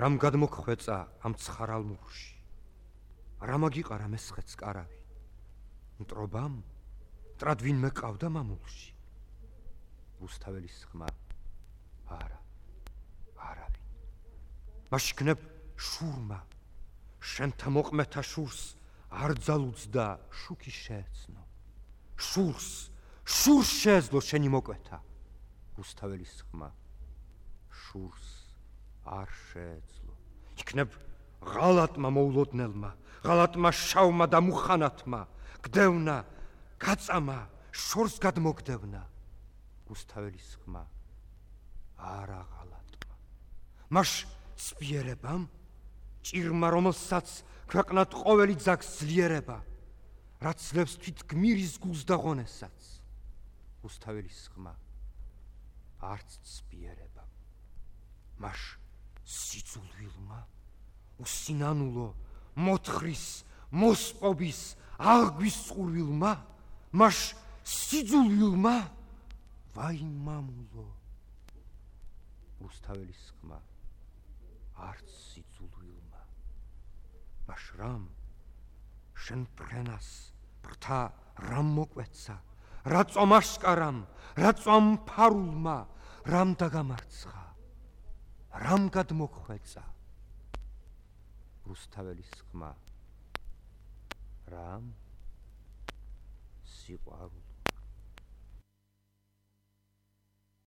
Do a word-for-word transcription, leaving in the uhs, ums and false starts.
რამ გადმოგვეწა ამ ცხარალ მუხში რა მაგიყარა მესხეთს კარავი მტრობამ მტრად ვინმე ყავდა მამულში რუსთაველის ხმა არა არავინ მაშქნებ შურმა შენთა მოყმეთა შურს არ ძალუძდა შუქი შეეცნო შურს შურს შეეძლო შენი მოკვეთა რუსთაველის ხმა შურს არ შეეძლო იქნებ ღალატმა მოულოდნელმა ღალატმა შავმა და მუხანათმა გდევნა გაწამა შორს გადმოგდევნა რუსთაველის ხმა არა ღალატმა მაშ სპიერებამ ჭირმა რომელსაც ქვეყნად ყოველი ძაგს ძლიერება რაც ძლევს თვით გმირის გულს და ღონესაც რუსთაველის ხმა არც სპიერებამ მაშ სიძულვილმა უსინანულო მოთხრის მოსპობის აღგვის წყურვილმა მაშ სიძულვილმა ვაიმამულო რუსთაველის ხმა არც სიძულვილმა მაშ რამ შენ ფრენას ბრთა რამ მოკვეცა რა წომაშკარამ რა წამფარულმა რამ დაგამარცხა რამ გადმოგვეწა რუსთაველის ხმა რამ სიყვარული